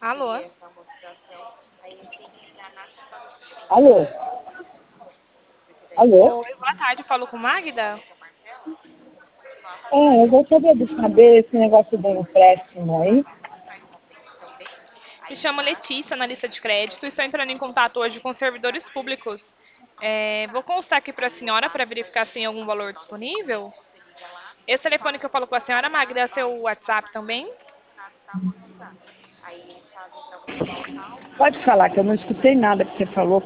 Alô? Alô? Alô? Oi, boa tarde. Falo com Magda? Eu gostaria de saber esse negócio do empréstimo aí. Me chamo Letícia, analista de crédito, e estou entrando em contato hoje com servidores públicos. Vou constar aqui para a senhora para verificar se tem algum valor disponível. Esse telefone que eu falo com a senhora, Magda, é seu WhatsApp também? Pode falar que eu não escutei nada que você falou.